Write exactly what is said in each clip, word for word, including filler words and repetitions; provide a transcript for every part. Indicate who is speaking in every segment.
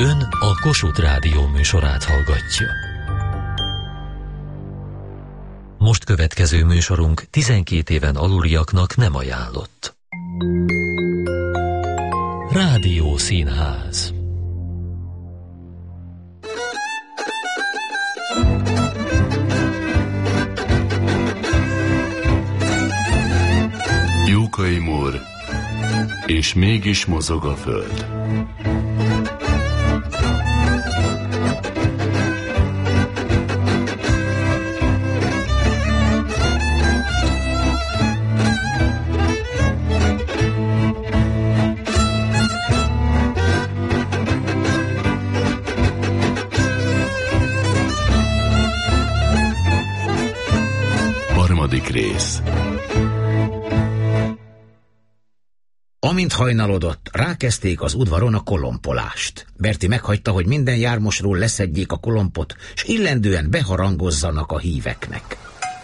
Speaker 1: Ön a Kossuth Rádió műsorát hallgatja. Most következő műsorunk tizenkét éven aluliaknak nem ajánlott. Rádió Színház.
Speaker 2: Jókai Mór, és mégis mozog a föld. Harmadik rész.
Speaker 3: Amint hajnalodott, rákezdték az udvaron a kolompolást. Berti meghagyta, hogy minden jármosról leszedjék a kolompot, s illendően beharangozzanak a híveknek.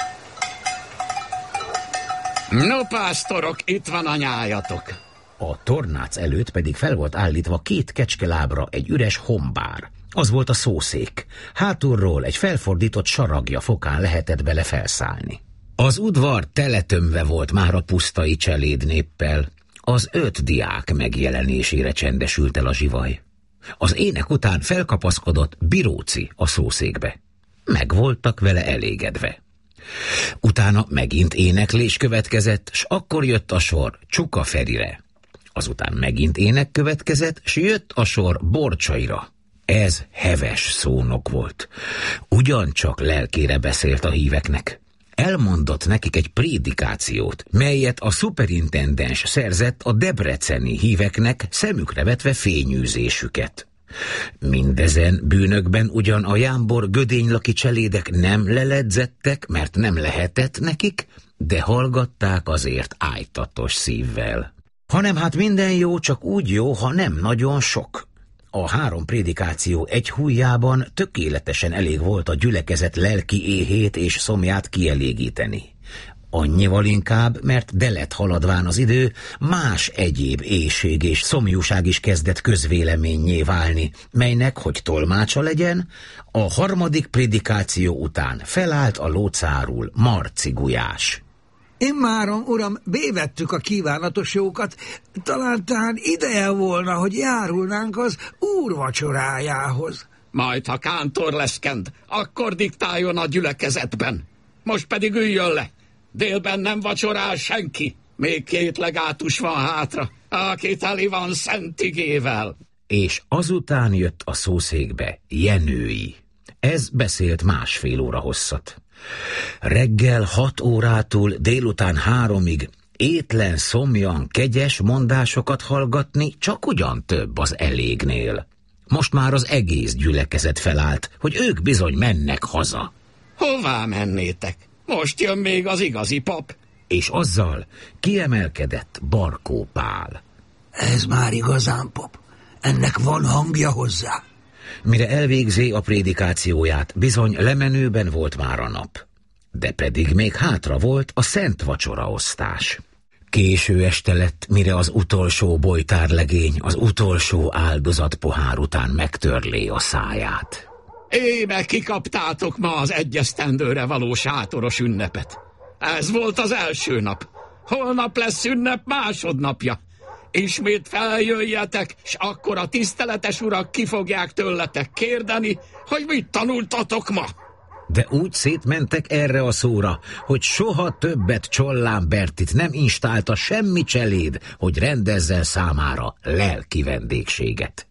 Speaker 4: No, pásztorok, itt van a nyájatok.
Speaker 3: A tornác előtt pedig fel volt állítva két kecskelábra egy üres hombár. Az volt a szószék. Hátulról egy felfordított saragja fokán lehetett bele felszállni. Az udvar teletömve volt már a pusztai cselédnéppel. Az öt diák megjelenésére csendesült el a zsivaj. Az ének után felkapaszkodott Biróci a szószékbe. Meg voltak vele elégedve. Utána megint éneklés következett, s akkor jött a sor Csuka Ferire. Azután megint ének következett, s jött a sor Borcsaira. Ez heves szónok volt. Ugyancsak lelkére beszélt a híveknek. Elmondott nekik egy prédikációt, melyet a szuperintendens szerzett a debreceni híveknek, szemükre vetve fényűzésüket. Mindezen bűnökben ugyan a jámbor gödénylaki cselédek nem leledzettek, mert nem lehetett nekik, de hallgatták azért ájtatos szívvel. Hanem hát minden jó, csak úgy jó, ha nem nagyon sok. A három prédikáció egy hujjában tökéletesen elég volt a gyülekezet lelki éhét és szomját kielégíteni. Annyival inkább, mert de lett haladván az idő, más egyéb éhség és szomjúság is kezdett közvéleménnyé válni, melynek, hogy tolmácsa legyen, a harmadik prédikáció után felállt a lócárul Marci Gulyás.
Speaker 5: Immáron, uram, bévettük a kívánatos jókat, talán tán ideje volna, hogy járulnánk az úr vacsorájához.
Speaker 4: Majd, ha kántor lesz kent, akkor diktáljon a gyülekezetben. Most pedig üljön le. Délben nem vacsorál senki. Még két legátus van hátra, aki teli van szent igével.
Speaker 3: És azután jött a szószékbe Jenői. Ez beszélt másfél óra hosszat. Reggel hat órától délután háromig étlen, szomjan, kegyes mondásokat hallgatni csak ugyan több az elégnél. Most már az egész gyülekezet felállt, hogy ők bizony mennek haza.
Speaker 4: Hová mennétek? Most jön még az igazi pap.
Speaker 3: És azzal kiemelkedett Barkó Pál.
Speaker 5: Ez már igazán pap. Ennek van hangja hozzá.
Speaker 3: Mire elvégzé a prédikációját, bizony lemenőben volt már a nap. De pedig még hátra volt a szent vacsoraosztás. Késő este lett, mire az utolsó bojtárlegény, az utolsó áldozat pohár után megtörlé a száját.
Speaker 4: Éme kikaptátok ma az egyesztendőre való sátoros ünnepet. Ez volt az első nap. Holnap lesz ünnep másodnapja. Ismét feljöjjetek, s akkor a tiszteletes urak ki fogják tőletek kérdeni, hogy mit tanultatok ma.
Speaker 3: De úgy szétmentek erre a szóra, hogy soha többet Csollán Bertit nem instálta semmi cseléd, hogy rendezzen számára lelki vendégséget.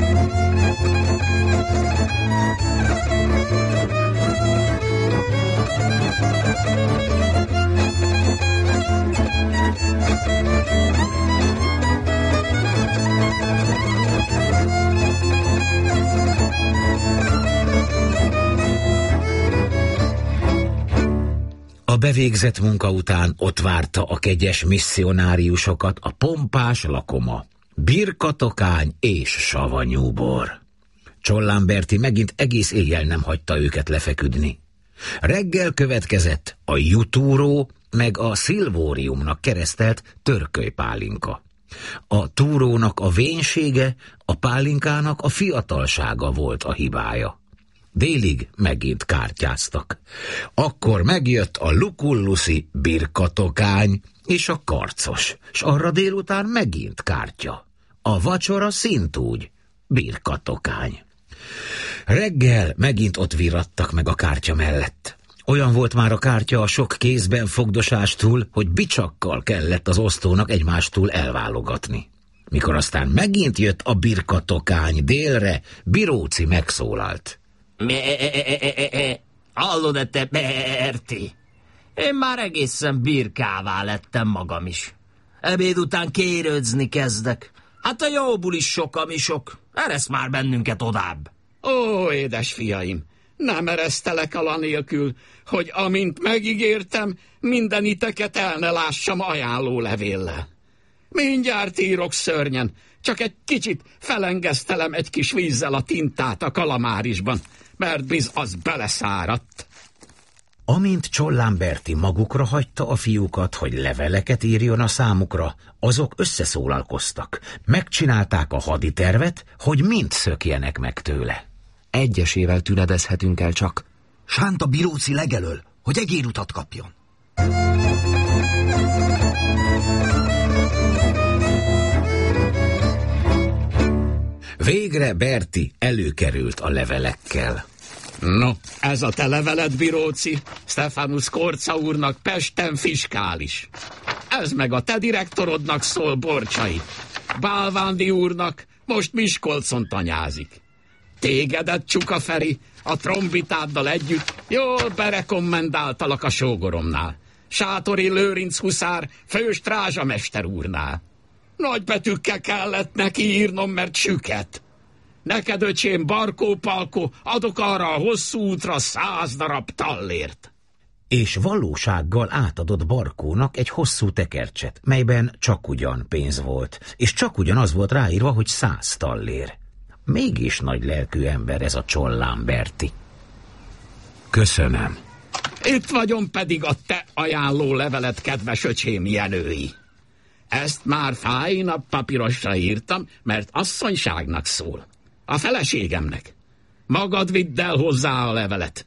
Speaker 3: A bevégzett munka után ott várta a kegyes misszionáriusokat a pompás lakoma, birkatokány és savanyú bor. Csollán Berti megint egész éjjel nem hagyta őket lefeküdni. Reggel következett a jutúró, meg a szilvóriumnak keresztelt törkölypálinka. A túrónak a vénsége, a pálinkának a fiatalsága volt a hibája. Délig megint kártyáztak. Akkor megjött a lukulluszi birkatokány és a karcos, s arra délután megint kártya. A vacsora szintúgy birkatokány. Reggel megint ott virradtak meg a kártya mellett. Olyan volt már a kártya a sok kézben fogdosástól, hogy bicsakkal kellett az osztónak egymástól elválogatni. Mikor aztán megint jött a birkatokány délre, Biróci megszólalt.
Speaker 6: Hallod-e te, Berti? Én már egészen birkává lettem magam is. Ebéd után kérődzni kezdek. Hát a jóból is sok, ami sok. Eresz már bennünket odább.
Speaker 4: Ó, édes fiaim, nem eresztelek ala nélkül, hogy amint megígértem, mindeniteket el ne lássam ajánló levéllel. Mindjárt írok szörnyen, csak egy kicsit felengesztelem egy kis vízzel a tintát a kalamárisban, mert biz az beleszáradt.
Speaker 3: Amint Csollán Berti magukra hagyta a fiúkat, hogy leveleket írjon a számukra, azok összeszólalkoztak. Megcsinálták a haditervet, hogy mind szökjenek meg tőle.
Speaker 7: Egyesével tünedezhetünk el csak.
Speaker 8: Sánt a Biróci legelől, hogy egérutat kapjon.
Speaker 3: Végre Berti előkerült a levelekkel.
Speaker 4: No, ez a te leveled, Biróci, Stephanus Korca úrnak Pesten fiskális. Ez meg a te direktorodnak szól, Borcsai. Bálvándi úrnak most Miskolcon tanyázik. Tégedet, Csuka Feri, a trombitáddal együtt jól berekommendáltalak a sógoromnál. Sátori Lőrinc huszár főstrázsamester úrnál. Nagybetűkkel kellett neki írnom, mert süket. Neked, öcsém, Barkó-Palkó, adok arra a hosszú útra száz darab tallért.
Speaker 3: És valósággal átadott Barkónak egy hosszú tekercset, melyben csak ugyan pénz volt, és csak ugyanaz volt ráírva, hogy száz tallér. Mégis nagy lelkű ember ez a Csollán Berti. Köszönöm.
Speaker 4: Itt vagyom pedig a te ajánló levelet, kedves öcsém Jenői. Ezt már fájnabb papírosra írtam, mert asszonyságnak szól. A feleségemnek. Magad vidd el hozzá a levelet.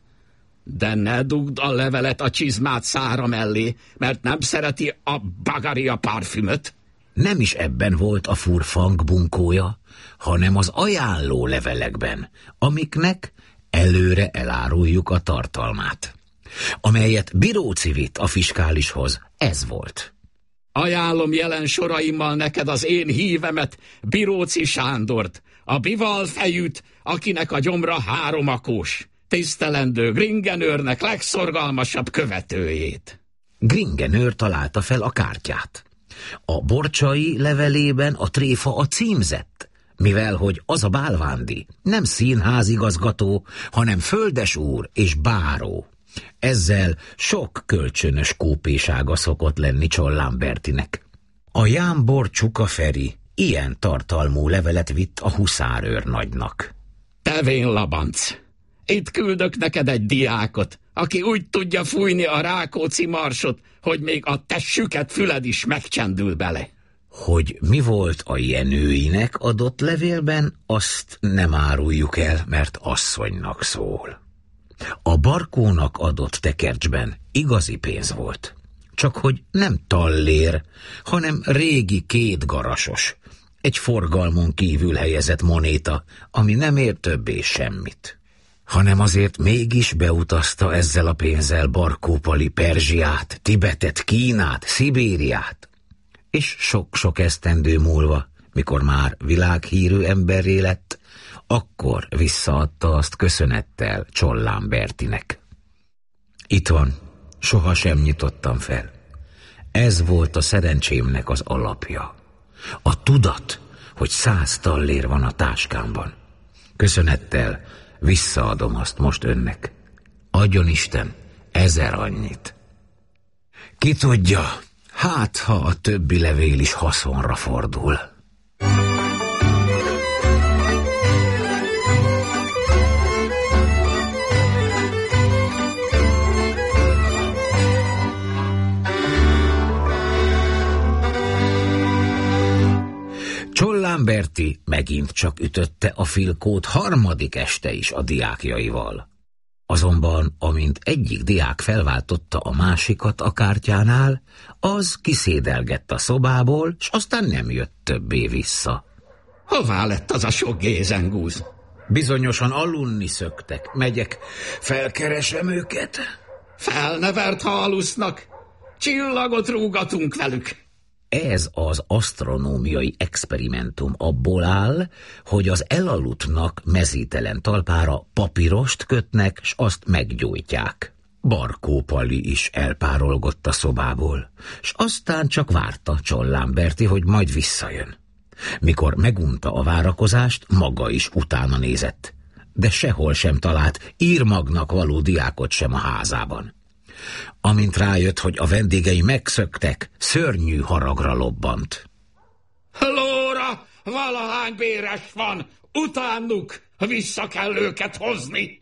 Speaker 4: De ne dugd a levelet a csizmát szára mellé, mert nem szereti a bagaria parfümöt.
Speaker 3: Nem is ebben volt a furfang bunkója, hanem az ajánló levelekben, amiknek előre eláruljuk a tartalmát. Amelyet Biróci vitt a fiskálishoz, ez volt.
Speaker 4: Ajánlom jelen soraimmal neked az én hívemet, Biróci Sándort, a bival fejűt, akinek a gyomra háromakós, tisztelendő Gringenőrnek legszorgalmasabb követőjét.
Speaker 3: Gringenőr találta fel a kártyát. A Borcsai levelében a tréfa a címzett, mivel hogy az a Bálvándi nem színházigazgató, hanem földesúr és báró. Ezzel sok kölcsönös kópésága szokott lenni Csollán Bertinek. A jámbor Csuka Feri ilyen tartalmú levelet vitt a huszárőrnagynak.
Speaker 4: Te vén labanc! Itt küldök neked egy diákot, aki úgy tudja fújni a Rákóczi marsot, hogy még a te süket füled is megcsendül bele.
Speaker 3: Hogy mi volt a Jenőinek adott levélben, azt nem áruljuk el, mert asszonynak szól. A Barkónak adott tekercsben igazi pénz volt. Csak hogy nem tallér, hanem régi kétgarasos. Egy forgalmon kívül helyezett monéta, ami nem ér többé semmit. Hanem azért mégis beutazta ezzel a pénzzel Barkó-Pali Perzsiát, Tibetet, Kínát, Szibériát. És sok-sok esztendő múlva, mikor már világhírű emberré lett, akkor visszaadta azt köszönettel Csollán Bertinek. Itt van, sohasem nyitottam fel. Ez volt a szerencsémnek az alapja. A tudat, hogy száz tallér van a táskámban. Köszönettel visszaadom azt most önnek. Adjon Isten ezer annyit. Ki tudja, hát ha a többi levél is haszonra fordul. Csollán Berti megint csak ütötte a filkót harmadik este is a diákjaival. Azonban, amint egyik diák felváltotta a másikat a kártyánál, az kiszédelgett a szobából, s aztán nem jött többé vissza.
Speaker 4: Hová lett az a sok gézengúz?
Speaker 3: Bizonyosan aludni szöktek. Megyek, felkeresem őket.
Speaker 4: Felnevert, ha alusznak. Csillagot rúgatunk velük.
Speaker 3: Ez az asztronómiai experimentum abból áll, hogy az elaludtnak mezítelen talpára papírost kötnek, s azt meggyújtják. Barkó Pali is elpárolgott a szobából, s aztán csak várta Csollán Berti, hogy majd visszajön. Mikor megunta a várakozást, maga is utána nézett, de sehol sem talált írmagnak való diákot sem a házában. Amint rájött, hogy a vendégei megszöktek, szörnyű haragra lobbant.
Speaker 4: Lóra, valahány béres van, utánuk, vissza kell őket hozni.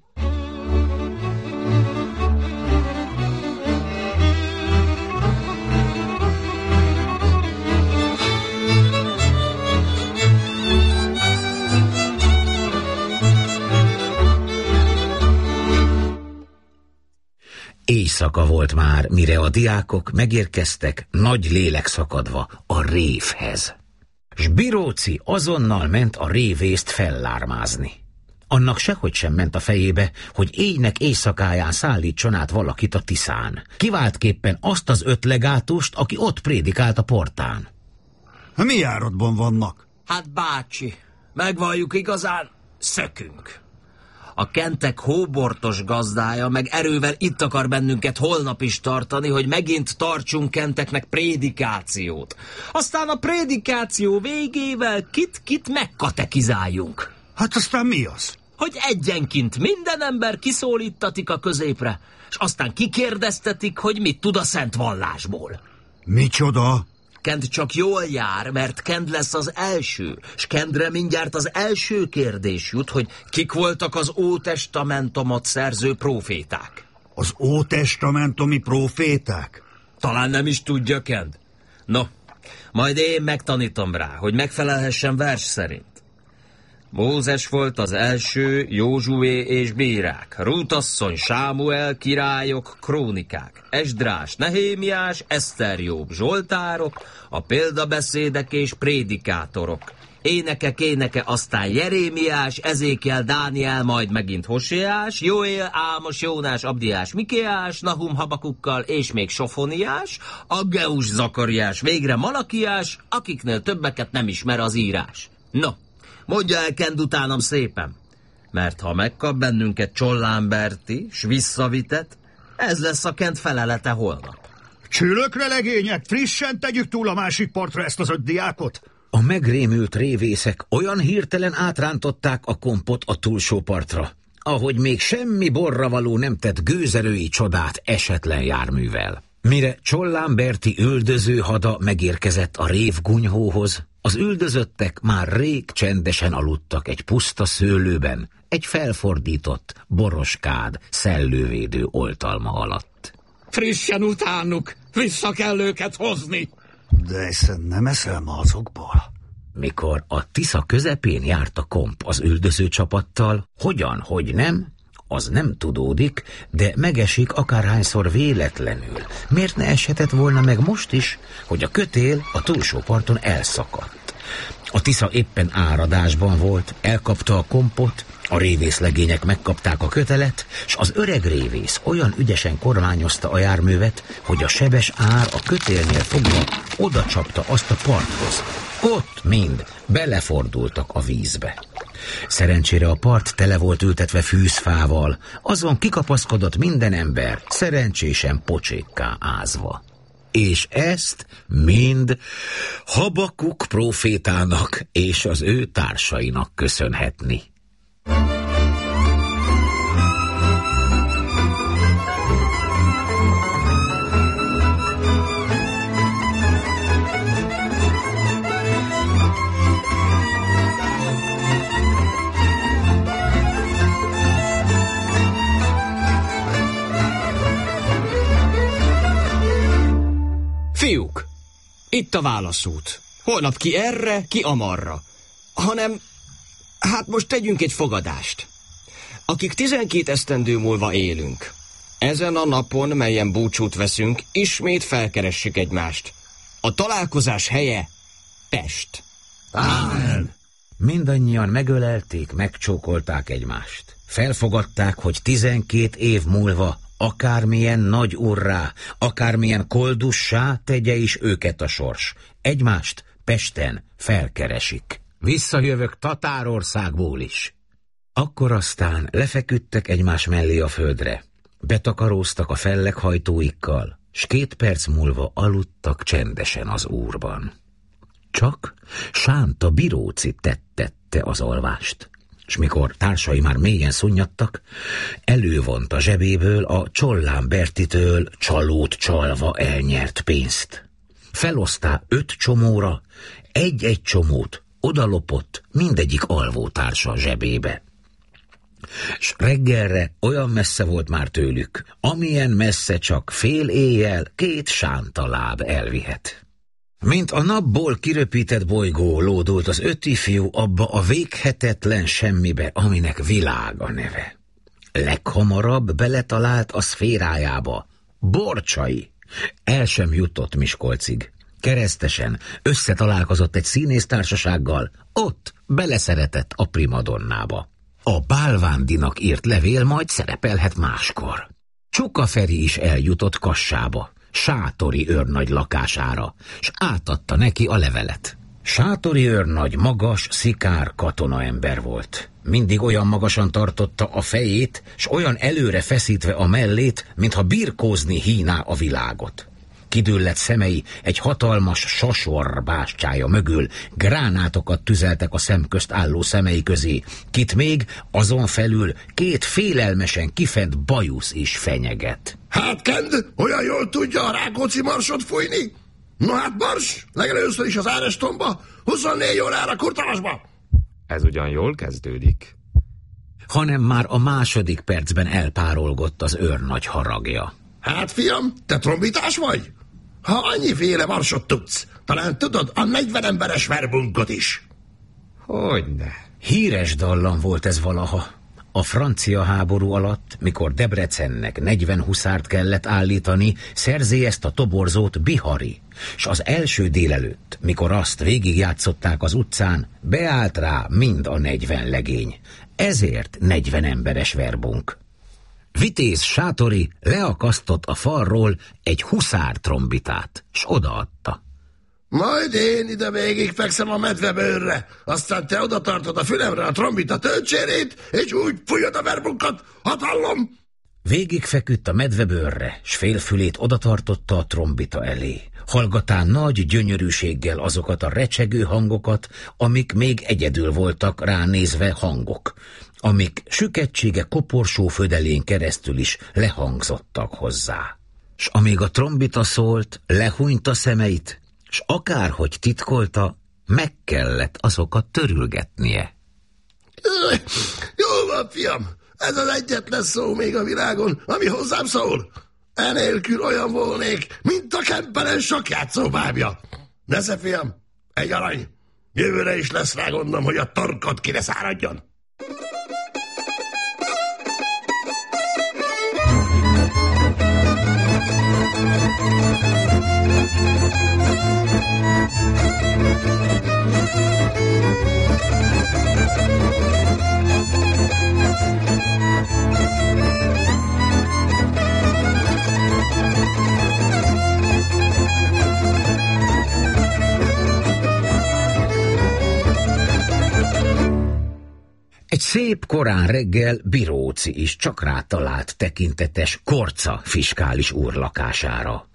Speaker 3: Éjszaka volt már, mire a diákok megérkeztek, nagy lélek szakadva a révhez. S Biróci azonnal ment a révészt fellármázni. Annak sehogy sem ment a fejébe, hogy éjnek éjszakáján szállítson át valakit a Tiszán. Kiváltképpen azt az öt legátust, aki ott prédikált a portán.
Speaker 9: Mi járatban vannak?
Speaker 6: Hát bácsi, megvalljuk igazán, szökünk. A kentek hóbortos gazdája meg erővel itt akar bennünket holnap is tartani, hogy megint tartsunk kenteknek prédikációt. Aztán a prédikáció végével kit-kit megkatekizáljunk.
Speaker 9: Hát aztán mi az?
Speaker 6: Hogy egyenként minden ember kiszólítatik a középre, és aztán kikérdeztetik, hogy mit tud a szent vallásból.
Speaker 9: Micsoda?
Speaker 6: Kend csak jól jár, mert Kend lesz az első, s Kendre mindjárt az első kérdés jut, hogy kik voltak az Ótestamentumot szerző próféták.
Speaker 9: Az ótestamentumi próféták?
Speaker 6: Talán nem is tudja Kend. No, majd én megtanítom rá, hogy megfelelhessen vers szerint. Mózes volt az első, Józsué és bírák, Rút asszony, Sámuel, királyok, krónikák, Esdrás, Nehémiás, Eszter, Jobb, Zsoltárok, a példabeszédek és prédikátorok. Énekek éneke, aztán Jerémiás, Ezékiel, Dániel, majd megint Hoséás, Jóél, Ámos, Jónás, Abdiás, Mikéás, Nahum, Habakukkal és még Sofoniás, Aggeus, Zakariás, végre Malakiás, akiknél többeket nem ismer az írás. No, mondja el Kend utánam szépen, mert ha megkap bennünket Csollán Berti, s visszavitet, ez lesz a Kend felelete holnap.
Speaker 9: Csülökre, legények, frissen tegyük túl a másik partra ezt az öt diákot.
Speaker 3: A megrémült révészek olyan hirtelen átrántották a kompot a túlsó partra, ahogy még semmi borravaló nem tett gőzerői csodát esetlen járművel. Mire Csollán Berti üldöző hada megérkezett a révgunyhóhoz, az üldözöttek már rég csendesen aludtak egy puszta szőlőben, egy felfordított, boroskád, szellővédő oltalma alatt.
Speaker 4: Frissen utánuk, vissza kell őket hozni.
Speaker 9: De hiszen nem eszel ma azokból.
Speaker 3: Mikor a Tisza közepén járt a komp az üldöző csapattal, hogyan, hogy nem, az nem tudódik, de megesik akárhányszor véletlenül. Miért ne eshetett volna meg most is, hogy a kötél a túlsó parton elszakadt? A Tisza éppen áradásban volt, elkapta a kompot, a révészlegények megkapták a kötelet, s az öreg révész olyan ügyesen kormányozta a járművet, hogy a sebes ár a kötélnél fogva oda csapta azt a parthoz. Ott mind belefordultak a vízbe. Szerencsére a part tele volt ültetve fűzfával, azon kikapaszkodott minden ember, szerencsésen pocsékká ázva. És ezt mind Habakuk prófétának és az ő társainak köszönhetni.
Speaker 10: Fiúk, itt a válaszút. Holnap ki erre, ki amarra. hanem, hát most tegyünk egy fogadást. Akik tizenkét esztendő múlva élünk, ezen a napon, melyen búcsút veszünk, ismét felkeressük egymást. A találkozás helye Pest.
Speaker 3: Ámen! Mindannyian megölelték, megcsókolták egymást. Felfogadták, hogy tizenkét év múlva akármilyen nagy urrá, akármilyen koldussá tegye is őket a sors. Egymást Pesten felkeresik. Visszajövök Tatárországból is. Akkor aztán lefeküdtek egymás mellé a földre. Betakaróztak a felleghajtóikkal, s két perc múlva aludtak csendesen az úrban. Csak Sánta Biróci tettette az alvást, s mikor társai már mélyen szunnyadtak, elővonta zsebéből a Csollán Bertitől csalót csalva elnyert pénzt. Felosztá öt csomóra, egy-egy csomót odalopott mindegyik alvótársa zsebébe. S reggelre olyan messze volt már tőlük, amilyen messze csak fél éjjel két sántaláb elvihet. Mint a napból kiröpített bolygó lódult az öt ifjú abba a véghetetlen semmibe, aminek világ a neve. Leghamarabb beletalált a szférájába, Borcsai. El sem jutott Miskolcig. Keresztesen összetalálkozott egy színésztársasággal, ott beleszeretett a primadonnába. A Bálvándinak írt levél majd szerepelhet máskor. Csuka Feri is eljutott Kassába, Sátori őrnagy lakására, s átadta neki a levelet. Sátori őrnagy magas, szikár katonaember volt. Mindig olyan magasan tartotta a fejét, s olyan előre feszítve a mellét, mintha birkózni híná a világot. Kidüllett szemei egy hatalmas sasor bástyája mögül gránátokat tüzeltek a szemközt álló szemei közé, kit még azon felül két félelmesen kifent bajusz is fenyeget.
Speaker 11: Hát Kend, olyan jól tudja a Rákóczi marsot fújni? No hát mars, legelőször is az Árestomba, huszonnégy órára Kurtavasba.
Speaker 7: Ez ugyan jól kezdődik.
Speaker 3: Hanem már a második percben elpárolgott az őrnagy haragja.
Speaker 11: Hát fiam, te trombitás vagy? Ha annyiféle marsot tudsz, talán tudod a negyven emberes verbunkot is.
Speaker 7: Hogyne.
Speaker 3: Híres dallam volt ez valaha. A francia háború alatt, mikor Debrecennek negyven huszárt kellett állítani, szerzi ezt a toborzót Bihari, s az első délelőtt, mikor azt végigjátszották az utcán, beállt rá mind a negyven legény. Ezért negyven emberes verbunk. Vitéz Sátori leakasztott a falról egy huszár trombitát, s odaadta.
Speaker 11: Majd én ide végig fekszem a medvebőrre, aztán te oda tartod a fülemre a trombita töltsérét, és úgy fújod a verbunkat, hatallom!
Speaker 3: Végig feküdt a medvebőrre, s félfülét odatartotta a trombita elé. Hallgatán nagy gyönyörűséggel azokat a recsegő hangokat, amik még egyedül voltak ránézve hangok, amik süketsége koporsó födelén keresztül is lehangzottak hozzá. S amíg a trombita szólt, lehúnyta szemeit, s akárhogy titkolta, meg kellett azokat törülgetnie.
Speaker 11: Jó van, fiam, ez az egyetlen szó még a világon, ami hozzám szól. Enélkül olyan volnék, mint a Kempelen sakjátszó bábja. Nesze, fiam, egy arany. Jövőre is lesz rá gondom, hogy a torkot ki ne száradjon.
Speaker 3: Egy szép korán reggel Biróci is csak rátalált tekintetes Korca fiskális úr lakására.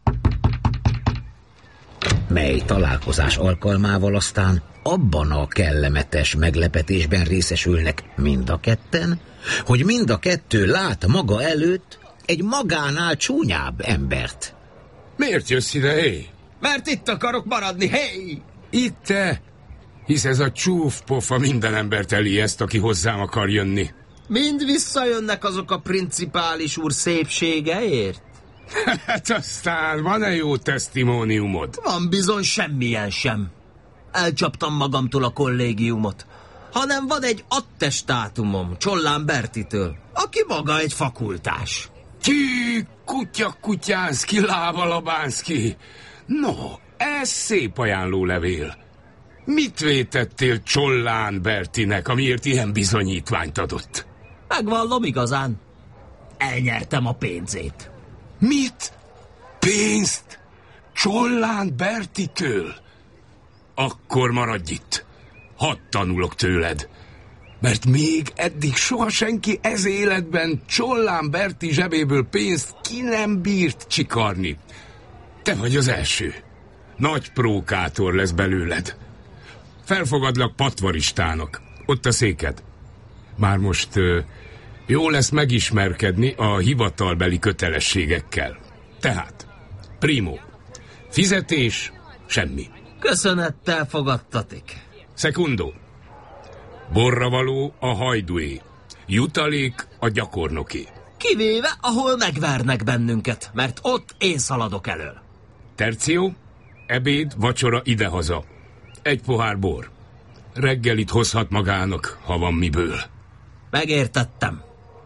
Speaker 3: Mely találkozás alkalmával aztán abban a kellemetes meglepetésben részesülnek mind a ketten, hogy mind a kettő lát maga előtt egy magánál csúnyább embert.
Speaker 12: Miért jössz ide, hé?
Speaker 6: Mert itt akarok maradni, hé!
Speaker 12: Itt te? Hisz ez a csúfpofa minden embert elijeszt, aki hozzám akar jönni.
Speaker 6: Mind visszajönnek azok a principális úr szépségeért?
Speaker 12: Hát aztán van-e jó tesztimóniumod?
Speaker 6: Van bizony, semmilyen sem. elcsaptam magamtól a kollégiumot, hanem van egy attestátumom Csollán Bertitől, aki maga egy fakultás.
Speaker 12: Ki, kutya kutyánszki, lába labánszki. No, ez szép ajánlólevél. Mit vétettél Csollán Bertinek, amiért ilyen bizonyítványt adott?
Speaker 6: Megvallom igazán. Elnyertem a pénzét.
Speaker 12: Mit? Pénzt? Csollán Bertitől? Akkor maradj itt. Hadd tanulok tőled. Mert még eddig soha senki ez életben Csollán Berti zsebéből pénzt ki nem bírt csikarni. Te vagy az első. Nagy prókátor lesz belőled. Felfogadlak patvaristának. Ott a széked. Már most uh, jó lesz megismerkedni a hivatalbeli kötelességekkel. Tehát, primo, fizetés, semmi.
Speaker 6: Köszönettel fogadtatik.
Speaker 12: Secundo, borravaló a hajdué, jutalék a gyakornoké.
Speaker 6: Kivéve, ahol megvernek bennünket, mert ott én szaladok elől.
Speaker 12: Terció, ebéd, vacsora idehaza. Egy pohár bor. Reggelit hozhat magának, ha van miből.
Speaker 6: Megértettem.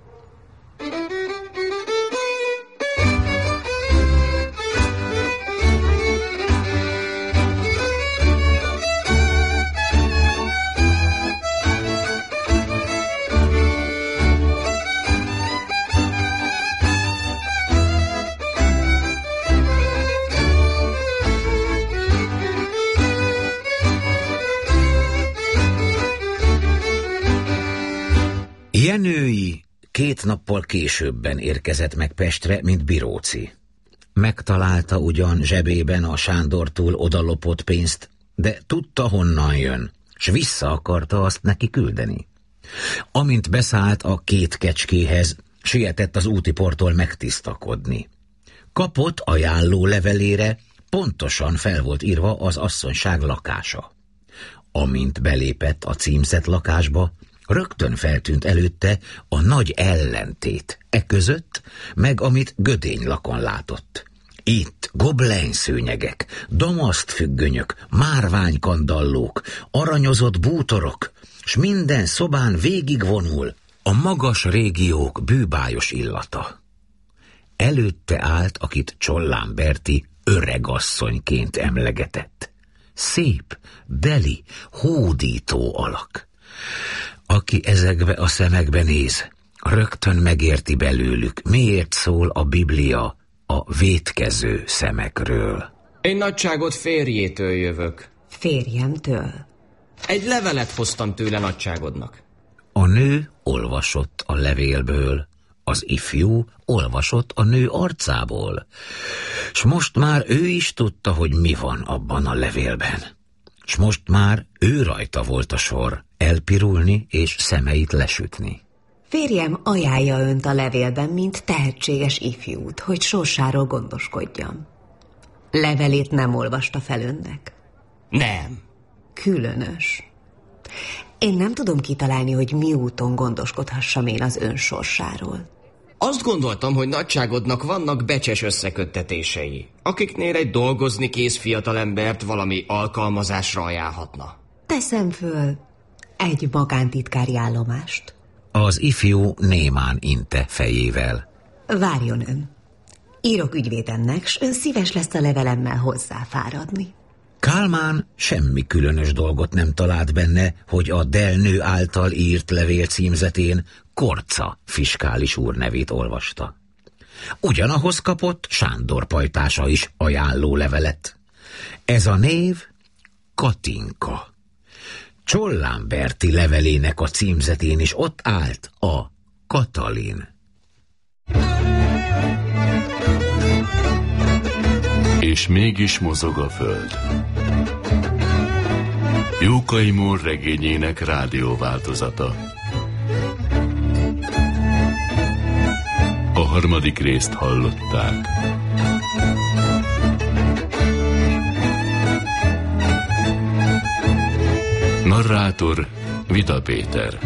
Speaker 3: Jenői két nappal későbben érkezett meg Pestre, mint Biróci. Megtalálta ugyan zsebében a Sándortól odalopott pénzt, de tudta, honnan jön, s vissza akarta azt neki küldeni. Amint beszállt a két kecskéhez, sietett az útiporttól megtisztakodni. Kapott ajánló levelére, pontosan fel volt írva az asszonyság lakása. Amint belépett a címzett lakásba, rögtön feltűnt előtte a nagy ellentét, e között, meg amit Gödénylakon látott. Itt goblenszőnyegek, damasztfüggönyök, márványkandallók, aranyozott bútorok, s minden szobán végigvonul a magas régiók bűbájos illata. Előtte állt, akit Csollán Berti öregasszonyként emlegetett. Szép, beli, hódító alak. Aki ezekbe a szemekbe néz, rögtön megérti belőlük, miért szól a Biblia a vétkező szemekről.
Speaker 10: Én nagyságot férjétől jövök.
Speaker 13: Férjemtől?
Speaker 10: Egy levelet hoztam tőle nagyságodnak.
Speaker 3: A nő olvasott a levélből, az ifjú olvasott a nő arcából, s most már ő is tudta, hogy mi van abban a levélben. S most már ő rajta volt a sor, elpirulni és szemeit lesütni.
Speaker 13: Férjem ajánlja önt a levélben, mint tehetséges ifjút, hogy sorsáról gondoskodjam. Levelét nem olvasta fel önnek?
Speaker 10: Nem.
Speaker 13: Különös. Én nem tudom kitalálni, hogy mi úton gondoskodhassam én az ön sorsáról.
Speaker 10: Azt gondoltam, hogy nagyságodnak vannak becses összeköttetései, akiknél egy dolgozni kész fiatalembert valami alkalmazásra ajánlhatna.
Speaker 13: Teszem föl egy magántitkári állomást.
Speaker 3: Az ifjú némán inte fejével.
Speaker 13: Várjon ön. Írok ügyvédemnek, s ön szíves lesz a levelemmel hozzáfáradni.
Speaker 3: Kálmán semmi különös dolgot nem talált benne, hogy a Delnő által írt levél címzetén Korca fiskális úr nevét olvasta. Ugyanahoz kapott Sándor pajtása is ajánló levelet. Ez a név Katinka. Csollán Berti levelének a címzetén is ott állt a Katalin.
Speaker 2: És mégis mozog a föld. Jókai Mór regényének rádióváltozata. A harmadik részt hallották. Narrátor Vida Péter.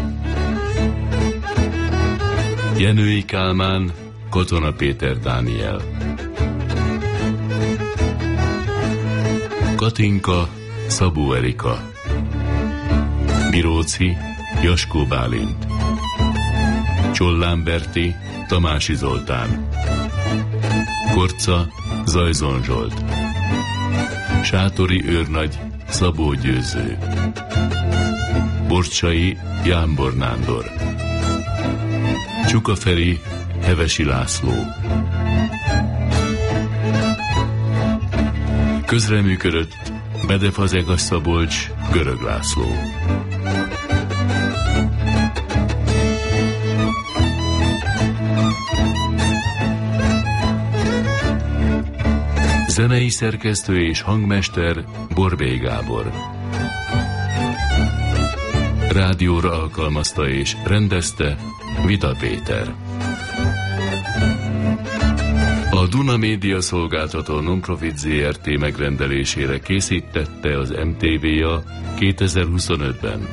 Speaker 2: Jenői Kálmán, Katona Péter Dániel. Katinka Szabó Erika, Miróci Jaskó Bálint, Csollán Berti Tamási Zoltán, Korca Zajzon Zsolt, Sátori őrnagy Szabó Győző, Borcsai Jámbor Nándor, Csuka Feri Hevesi László. Közreműködött Bedefazegas Szabolcs Görög László. Zenei szerkesztő és hangmester Borbély Gábor. Rádióra alkalmazta és rendezte Vida Péter. A Duna Média Szolgáltató Nonprofit zé er té megrendelésére készítette az em té vé-a kétezer-huszonötben.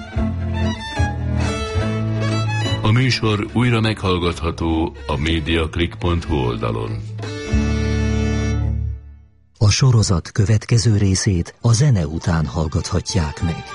Speaker 2: A műsor újra meghallgatható a mediaclick pont hu oldalon.
Speaker 1: A sorozat következő részét a zene után hallgathatják meg.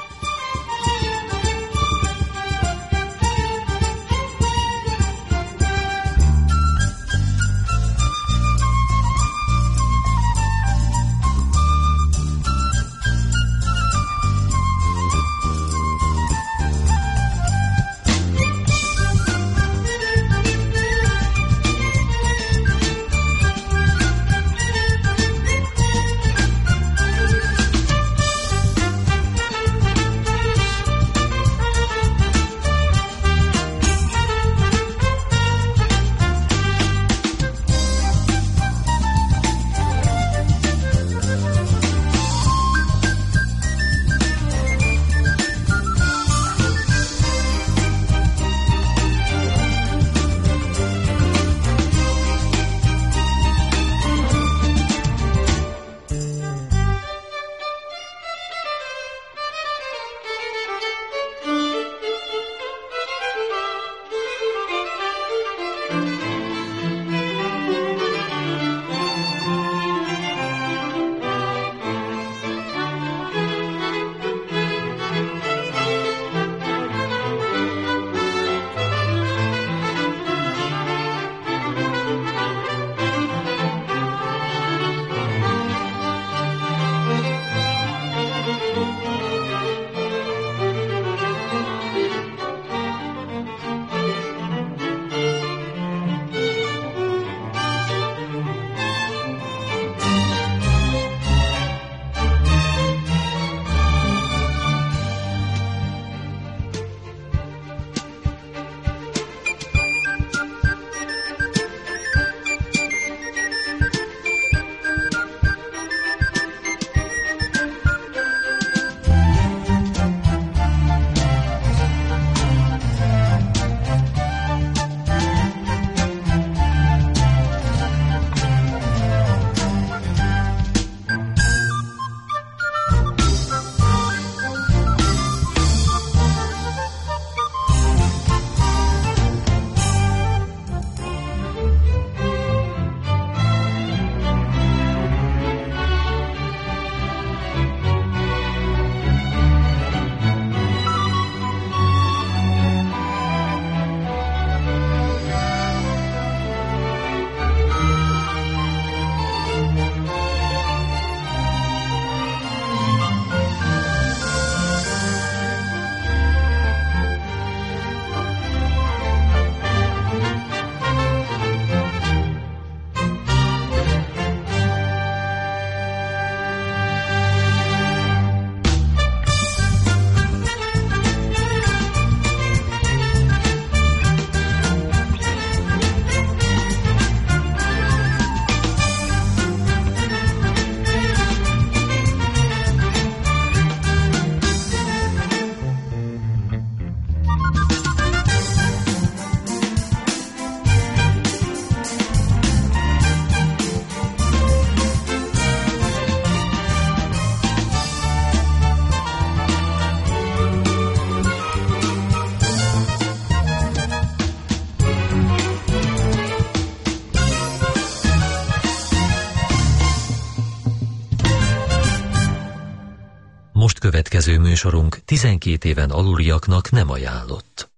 Speaker 1: Most következő műsorunk tizenkét éven aluliaknak nem ajánlott.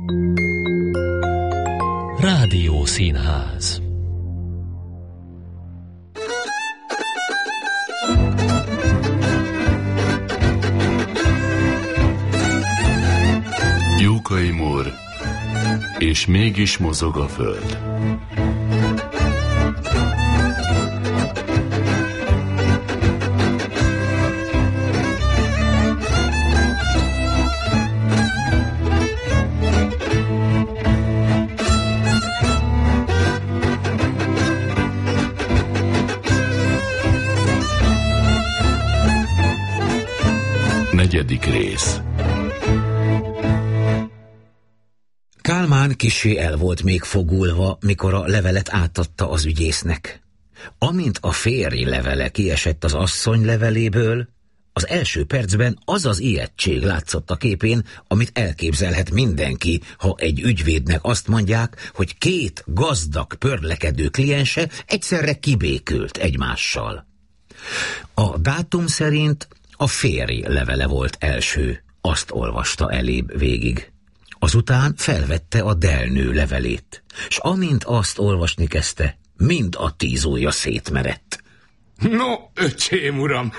Speaker 1: Rádió Színház.
Speaker 2: Jókai Mór, és mégis mozog a föld. Negyedik rész.
Speaker 3: Kálmán kissé el volt még fogulva, mikor a levelet átadta az ügyésznek. Amint a férj levele kiesett az asszony leveléből, az első percben az az ijegység látszott a képén, amit elképzelhet mindenki, ha egy ügyvédnek azt mondják, hogy két gazdag, pörlekedő kliense egyszerre kibékült egymással. A dátum szerint a férj levele volt első, azt olvasta elébb végig. Azután felvette a delnő levelét, s amint azt olvasni kezdte, mind a tíz ujja szétmerett.
Speaker 12: No, öcsém uram,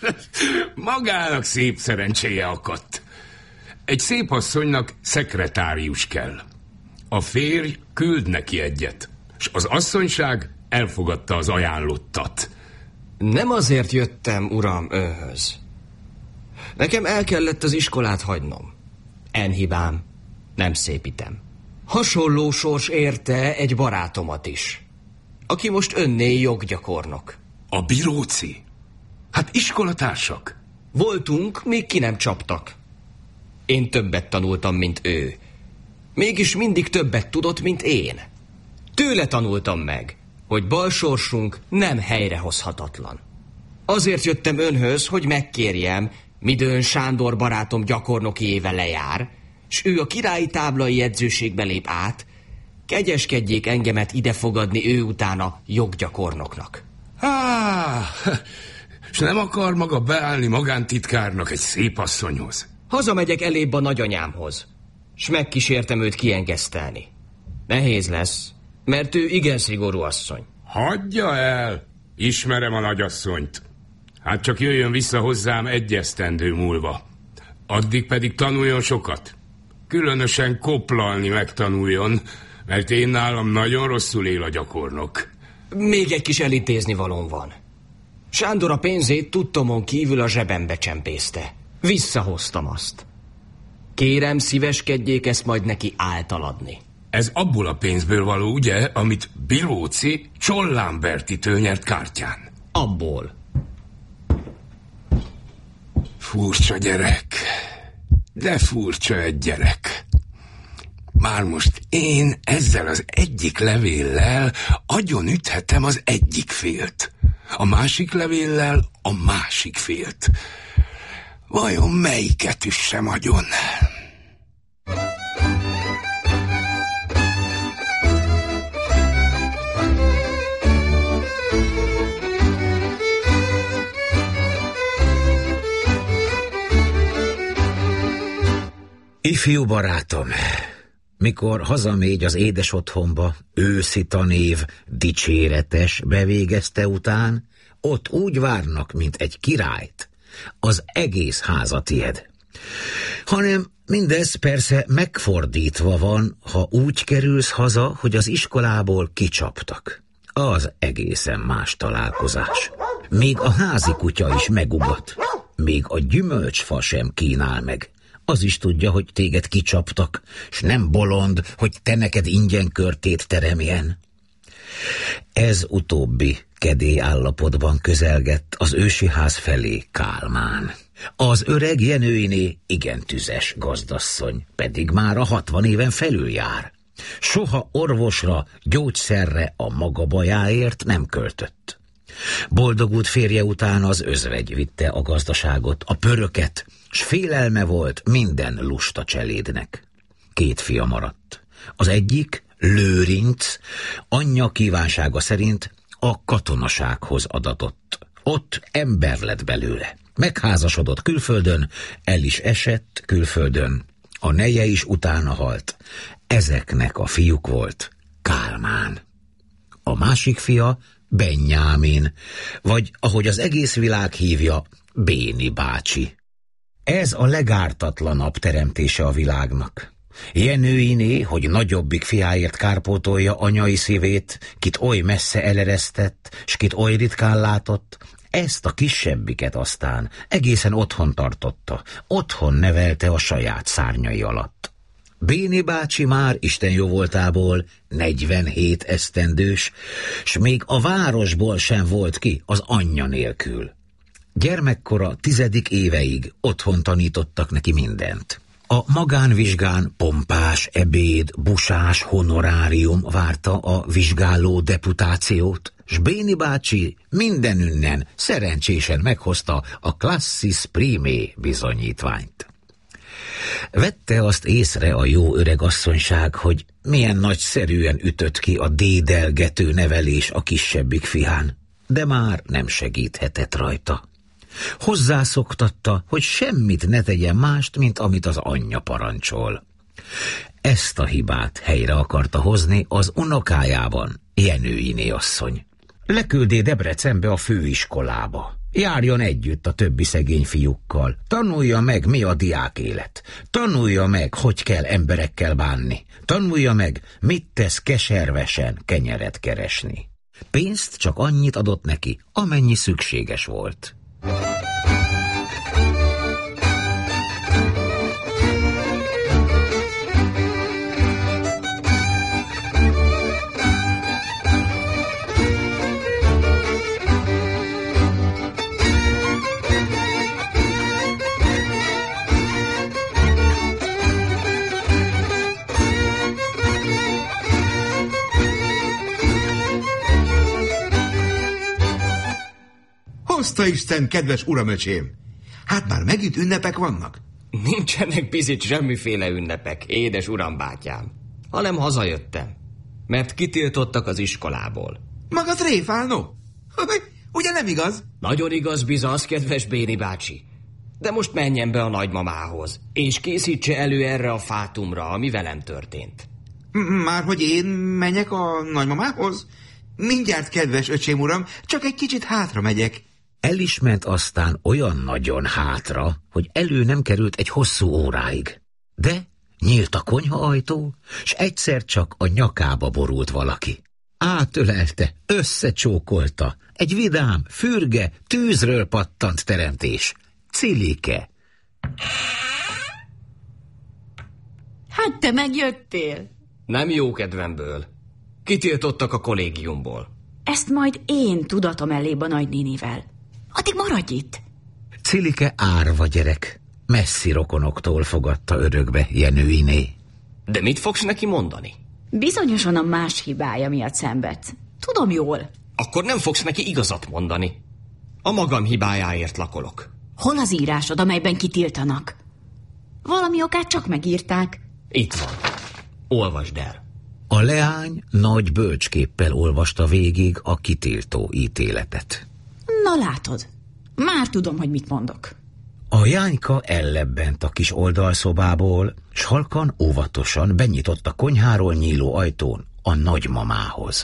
Speaker 12: magának szép szerencséje akadt. Egy szép asszonynak szekretárius kell. A férj küld neki egyet, s az asszonyság elfogadta az ajánlottat.
Speaker 10: Nem azért jöttem, uram, önhöz. Nekem el kellett az iskolát hagynom. En hibám, nem szépítem. Hasonló sors érte egy barátomat is, aki most önné joggyakornok.
Speaker 12: A Biróci? Hát iskolatársak.
Speaker 10: Voltunk, még ki nem csaptak. Én többet tanultam, mint ő. Mégis mindig többet tudott, mint én. Tőle tanultam meg, hogy balsorsunk nem helyrehozhatatlan. Azért jöttem önhöz, hogy megkérjem, midőn Sándor barátom gyakornoki éve lejár, s ő a királyi táblai jegyzőségbe lép át, kegyeskedjék engemet ide fogadni ő utána joggyakornoknak.
Speaker 12: Há, s nem akar maga beállni magántitkárnak egy szép asszonyhoz?
Speaker 10: Hazamegyek elébb a nagyanyámhoz, s megkísértem őt kiengesztelni. Nehéz lesz, mert ő igen szigorú asszony.
Speaker 12: Hagyja el, ismerem a nagyasszonyt. Hát csak jöjjön vissza hozzám egy esztendő múlva. Addig pedig tanuljon sokat. Különösen koplalni megtanuljon, mert én nálam nagyon rosszul él a gyakornok.
Speaker 10: Még egy kis elintézni valóm van. Sándor a pénzét tudtomon kívül a zsebembe csempészte. Visszahoztam azt. Kérem, szíveskedjék ezt majd neki általadni.
Speaker 12: Ez abból a pénzből való, ugye, amit Biróci Csollán Bertitől nyert kártyán?
Speaker 10: Abból.
Speaker 12: Furcsa gyerek. De furcsa egy gyerek. Már most én ezzel az egyik levéllel agyon üthetem az egyik félt. A másik levéllel a másik félt. Vajon melyiket üssem agyon?
Speaker 3: Ifjú barátom, mikor hazamégy az édes otthonba, őszi tanév dicséretes bevégezte után, ott úgy várnak, mint egy királyt. Az egész háza tied. Hanem mindez persze megfordítva van, ha úgy kerülsz haza, hogy az iskolából kicsaptak. Az egészen más találkozás. Még a házi kutya is megugat. Még a gyümölcsfa sem kínál meg. Az is tudja, hogy téged kicsaptak, s nem bolond, hogy te neked ingyen körtét teremjen. Ez utóbbi kedély állapotban közelgett az ősi ház felé Kálmán. Az öreg Jenőiné igen tüzes gazdasszony, pedig már a hatvan éven felül jár. Soha orvosra, gyógyszerre a maga bajáért nem költött. Boldogult férje után az özvegy vitte a gazdaságot, a pöröket, s félelme volt minden lusta cselédnek. Két fia maradt. Az egyik, Lőrinc, anyja kívánsága szerint a katonasághoz adatott. Ott ember lett belőle. Megházasodott külföldön, el is esett külföldön. A neje is utána halt. Ezeknek a fiúk volt Kálmán. A másik fia Benyámin, vagy ahogy az egész világ hívja, Béni bácsi. Ez a legártatlanabb teremtése a világnak. Jenőiné, hogy nagyobbik fiáért kárpótolja anyai szívét, kit oly messze eleresztett, s kit oly ritkán látott, ezt a kisebbiket aztán egészen otthon tartotta, otthon nevelte a saját szárnyai alatt. Béni bácsi már Isten jóvoltából negyvenhét esztendős, s még a városból sem volt ki az anyja nélkül. Gyermekkora tizedik éveig otthon tanítottak neki mindent. A magánvizsgán pompás ebéd, busás honorárium várta a vizsgáló deputációt, s Béni bácsi mindenünnen szerencsésen meghozta a Classis Primé bizonyítványt. Vette azt észre a jó öreg asszonyság, hogy milyen nagyszerűen ütött ki a dédelgető nevelés a kisebbik fián, de már nem segíthetett rajta. Hozzászoktatta, hogy semmit ne tegyen mást, mint amit az anyja parancsol. Ezt a hibát helyre akarta hozni az unokájában, Jenőiné asszony. Leküldé Debrecenbe a főiskolába. Járjon együtt a többi szegény fiúkkal. Tanulja meg, mi a diák élet. Tanulja meg, hogy kell emberekkel bánni. Tanulja meg, mit tesz keservesen kenyeret keresni. Pénzt csak annyit adott neki, amennyi szükséges volt.
Speaker 14: Hozta Isten, kedves uramöcsém! Hát már megint ünnepek vannak?
Speaker 10: Nincsenek bizony semmiféle ünnepek, édes uram bátyám, hanem hazajöttem, mert kitiltottak az iskolából.
Speaker 14: Maga tréfálno? Ugye nem igaz?
Speaker 10: Nagyon igaz bizaz, kedves Béni bácsi. De most menjen be a nagymamához, és készítse elő erre a fátumra, ami velem történt.
Speaker 14: Már hogy én menjek a nagymamához? Mindjárt, kedves öcsém uram, csak egy kicsit hátra megyek.
Speaker 3: El is ment aztán olyan nagyon hátra, hogy elő nem került egy hosszú óráig. De nyílt a konyhaajtó, s egyszer csak a nyakába borult valaki. Átölelte, összecsókolta. Egy vidám, fürge, tűzről pattant teremtés. Cilike.
Speaker 15: Hát te megjöttél.
Speaker 10: Nem jó kedvemből. Kitiltottak a kollégiumból.
Speaker 15: Ezt majd én tudatom elébb a nagynénivel. Addig maradj itt.
Speaker 3: Cilike árva gyerek. Messzi rokonoktól fogadta örökbe Jenőiné.
Speaker 10: De mit fogsz neki mondani?
Speaker 15: Bizonyosan a más hibája miatt szenvedsz. Tudom jól.
Speaker 10: Akkor nem fogsz neki igazat mondani. A magam hibájáért lakolok.
Speaker 15: Hol az írásod, amelyben kitiltanak? Valami okát csak megírták.
Speaker 10: Itt van. Olvasd el.
Speaker 3: A leány nagy bölcsképpel olvasta végig a kitiltó ítéletet.
Speaker 15: Na látod, már tudom, hogy mit mondok.
Speaker 3: A jányka ellebbent a kis oldalszobából, s halkan óvatosan benyitott a konyháról nyíló ajtón a nagymamához.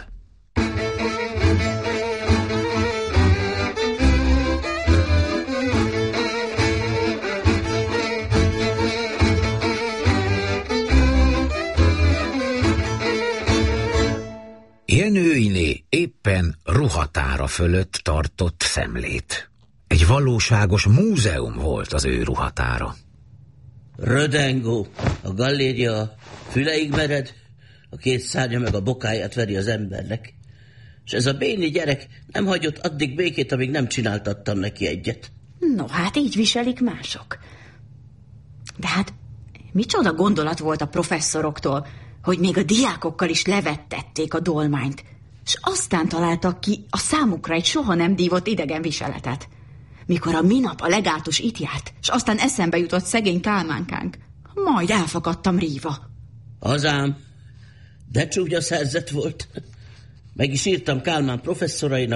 Speaker 3: Jenőiné éppen ruhatára fölött tartott szemlét. Egy valóságos múzeum volt az ő ruhatára.
Speaker 16: Rödengó, a galléria a füleig mered, a két szárnya meg a bokáját veri az embernek. És ez a béni gyerek nem hagyott addig békét, amíg nem csináltattam neki egyet.
Speaker 15: No, hát így viselik mások. De hát micsoda gondolat volt a professzoroktól, hogy még a diákokkal is levettették a dolmányt, és aztán találtak ki a számukra egy soha nem dívott idegen viseletet. Mikor a minap a legátus itt járt, és aztán eszembe jutott szegény Kálmánkánk, majd elfakadtam ríva.
Speaker 16: Azám, de csúnya szerzet volt. Meg is írtam Kálmán professzorainak,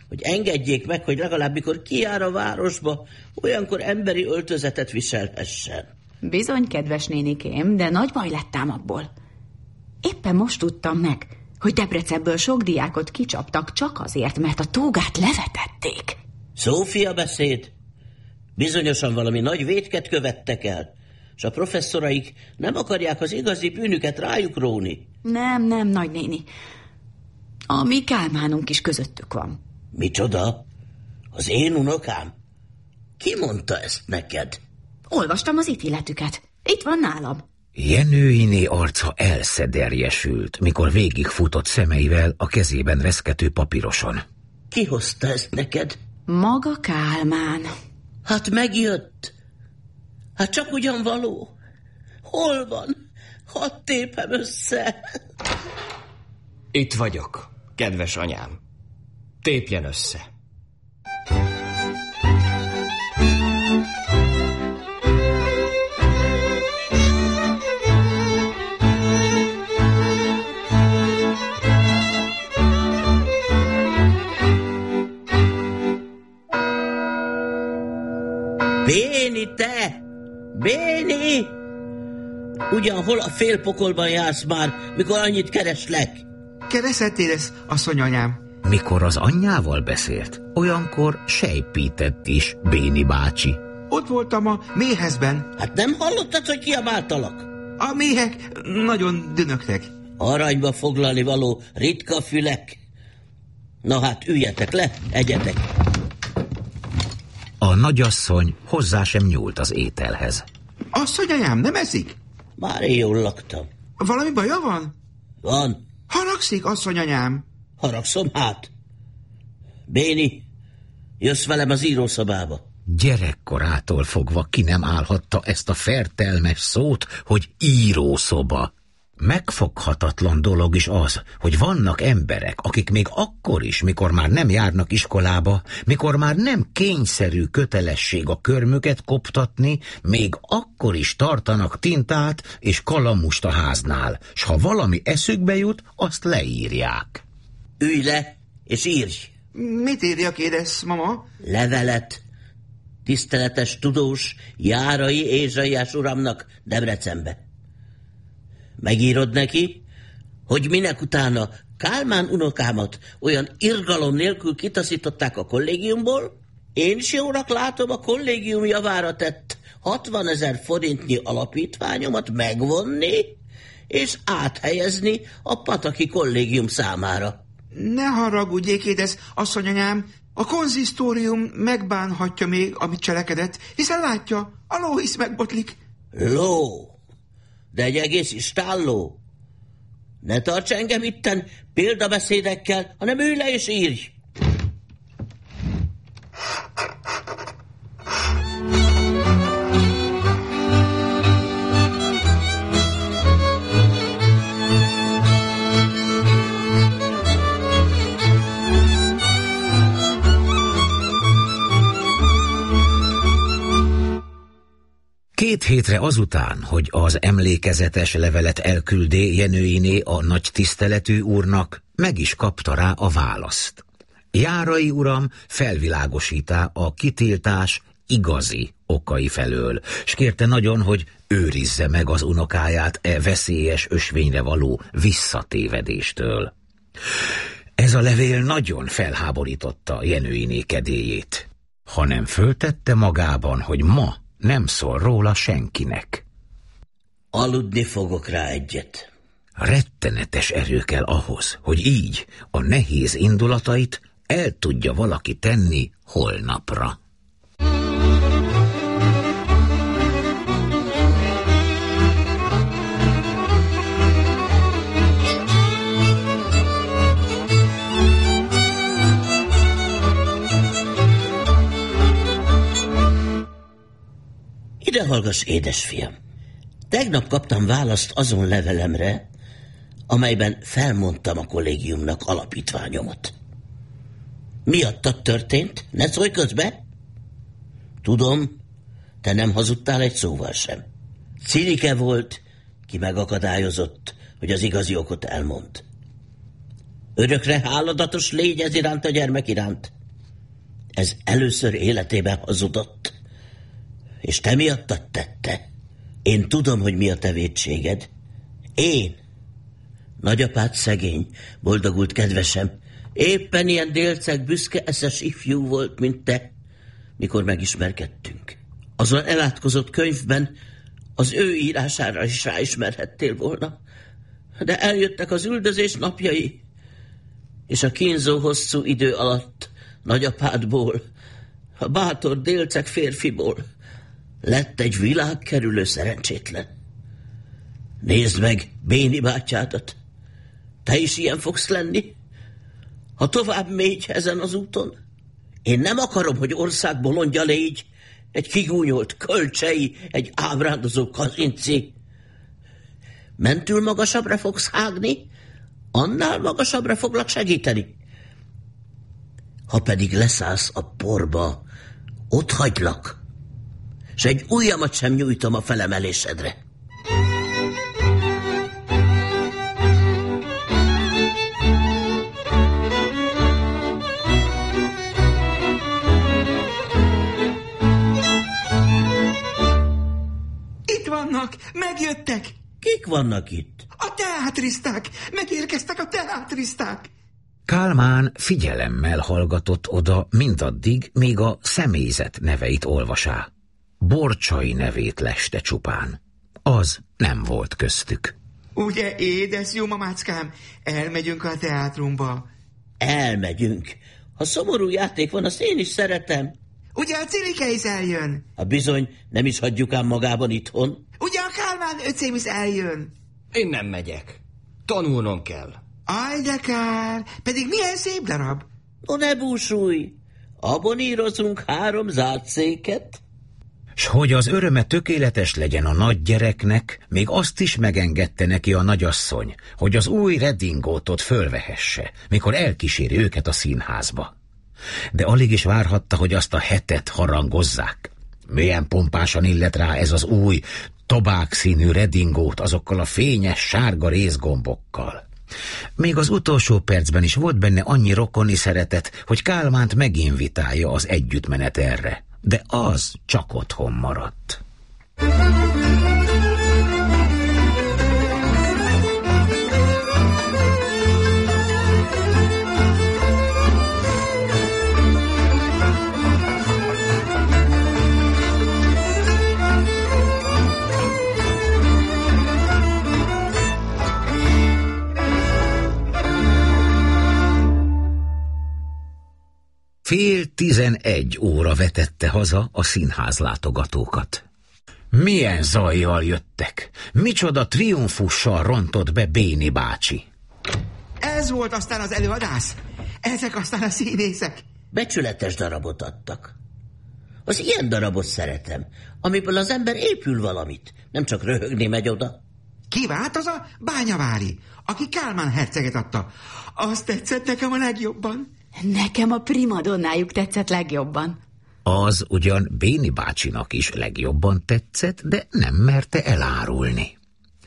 Speaker 16: hogy engedjék meg, hogy legalább mikor kijár a városba, olyankor emberi öltözetet viselhessen.
Speaker 15: Bizony, kedves nénikém, de nagy baj lettem abból. Éppen most tudtam meg, hogy Debrecenből sok diákot kicsaptak csak azért, mert a tógát levetették.
Speaker 16: Szófia beszéd. Bizonyosan valami nagy vétket követtek el, és a professzoraik nem akarják az igazi bűnüket rájuk róni.
Speaker 15: Nem, nem, nagynéni. A mi Kálmánunk is közöttük van.
Speaker 16: Micsoda? Az én unokám? Ki mondta ezt neked?
Speaker 15: Olvastam az ítéletüket. Itt van nálam.
Speaker 3: Jenőiné arca elszederjesült, mikor végigfutott szemeivel a kezében reszkető papíroson.
Speaker 16: Ki hozta ezt neked?
Speaker 15: Maga Kálmán.
Speaker 16: Hát megjött. Hát csak ugyan való. Hol van? Hadd tépem össze.
Speaker 10: Itt vagyok, kedves anyám. Tépjen össze.
Speaker 16: Béni, te! Béni! Ugyan hol a félpokolban jársz már, mikor annyit kereslek?
Speaker 14: Kereszettél ezt, asszonyanyám?
Speaker 3: Mikor az anyjával beszélt, olyankor sejpített is Béni bácsi.
Speaker 14: Ott voltam a méhezben.
Speaker 16: Hát nem hallottad, hogy kiabáltalak?
Speaker 14: A méhek nagyon dünögtek.
Speaker 16: Aranyba foglalni való ritka fülek. Na hát, üljetek le, egyetek.
Speaker 3: A nagyasszony hozzá sem nyúlt az ételhez.
Speaker 14: Asszonyanyám, nem eszik?
Speaker 16: Már én jól laktam.
Speaker 14: Valami baja van?
Speaker 16: Van.
Speaker 14: Haragszik, asszonyanyám?
Speaker 16: Haragszom, hát. Béni, jössz velem az írószobába.
Speaker 3: Gyerekkorától fogva ki nem állhatta ezt a fertelmes szót, hogy írószoba. Megfoghatatlan dolog is az, hogy vannak emberek, akik még akkor is, mikor már nem járnak iskolába, mikor már nem kényszerű kötelesség a körmüket koptatni, még akkor is tartanak tintát és kalamust a háznál, s ha valami eszükbe jut, azt leírják.
Speaker 16: Ülj le, és írj!
Speaker 14: Mit írjak, édes mama?
Speaker 16: Levelet. Tiszteletes tudós Járai Ézsaiás uramnak Debrecenbe. Megírod neki, hogy minek utána Kálmán unokámat olyan irgalom nélkül kitaszították a kollégiumból, én is jónak látom a kollégium javára tett hatvanezer forintnyi alapítványomat megvonni és áthelyezni a Pataki kollégium számára.
Speaker 14: Ne haragudjék, édes asszonyanyám, a konzisztórium megbánhatja még, amit cselekedett, hiszen látja, a lóhisz megbotlik.
Speaker 16: Ló? De egy egész istálló. Ne tarts engem itten példabeszédekkel, hanem ülj le és írj.
Speaker 3: Két hétre azután, hogy az emlékezetes levelet elküldé Jenőiné a nagy tiszteletű úrnak, meg is kapta rá a választ. Járai uram felvilágosítá a kitiltás igazi okai felől, s kérte nagyon, hogy őrizze meg az unokáját e veszélyes ösvényre való visszatévedéstől. Ez a levél nagyon felháborította Jenőiné kedélyét, hanem föltette magában, hogy ma nem szól róla senkinek.
Speaker 16: Aludni fogok rá egyet.
Speaker 3: Rettenetes erő kell ahhoz, hogy így a nehéz indulatait el tudja valaki tenni holnapra.
Speaker 16: Ide hallgass, édesfiam. Tegnap kaptam választ azon levelemre, amelyben felmondtam a kollégiumnak alapítványomat. Miattad történt? Ne szólj közbe! Tudom, te nem hazudtál egy szóval sem. Cirike volt, ki megakadályozott, hogy az igazi okot elmond. Örökre háladatos légy ez iránt a gyermek iránt. Ez először életében hazudott. És te miattad tette. Én tudom, hogy mi a te vétséged. Én. Nagyapád szegény, boldogult kedvesem. Éppen ilyen délceg, büszke eszes ifjú volt, mint te, mikor megismerkedtünk. Azon elátkozott könyvben az ő írására is ráismerhettél volna. De eljöttek az üldözés napjai, és a kínzó hosszú idő alatt nagyapádból, a bátor délceg férfiból lett egy világkerülő szerencsétlen. Nézd meg Béni bátyádat. Te is ilyen fogsz lenni? Ha tovább mégy ezen az úton? Én nem akarom, hogy ország bolondja légy, egy kigúnyolt kölcsei, egy ábrándozó kazinci. Mentül magasabbra fogsz hágni, annál magasabbra foglak segíteni. Ha pedig leszállsz a porba, ott hagylak, s egy ujjamat sem nyújtom a felemelésedre.
Speaker 14: Itt vannak, megjöttek.
Speaker 16: Kik vannak itt?
Speaker 14: A teátriszták, megérkeztek a teátriszták.
Speaker 3: Kálmán figyelemmel hallgatott oda mindaddig, míg a személyzet neveit olvasá. Borcsai nevét leste csupán. Az nem volt köztük.
Speaker 14: Ugye, édes jó mamáckám, elmegyünk a teátrumba.
Speaker 16: Elmegyünk. Ha szomorú játék van, azt én is szeretem.
Speaker 14: Ugye a Cilike is eljön?
Speaker 16: Ha bizony, nem is hagyjuk ám magában itthon.
Speaker 14: Ugye a Kálmán öcsém is eljön?
Speaker 10: Én nem megyek. Tanulnom kell.
Speaker 14: Aj, de kár, pedig milyen szép darab.
Speaker 16: No, ne búsulj. Abonírozunk három zárt széket.
Speaker 3: S hogy az öröme tökéletes legyen a nagy gyereknek, még azt is megengedte neki a nagyasszony, hogy az új redingótot fölvehesse, mikor elkíséri őket a színházba. De alig is várhatta, hogy azt a hetet harangozzák. Milyen pompásan illet rá ez az új, tobák színű redingót azokkal a fényes, sárga részgombokkal. Még az utolsó percben is volt benne annyi rokoni szeretet, hogy Kálmánt meginvitálja az együttmenet erre. De az csak otthon maradt. Fél tizenegy óra vetette haza a színház látogatókat. Milyen zajjal jöttek! Micsoda triumfussal rontott be Béni bácsi!
Speaker 14: Ez volt aztán az előadás? Ezek aztán a színészek?
Speaker 16: Becsületes darabot adtak. Az ilyen darabot szeretem, amiből az ember épül valamit, nem csak röhögni megy oda.
Speaker 14: Ki vált az a Bányavári, aki Kálmán herceget adta? Azt tetszett nekem a legjobban.
Speaker 15: Nekem a primadonnájuk tetszett legjobban.
Speaker 3: Az ugyan Béni bácsinak is legjobban tetszett, de nem merte elárulni.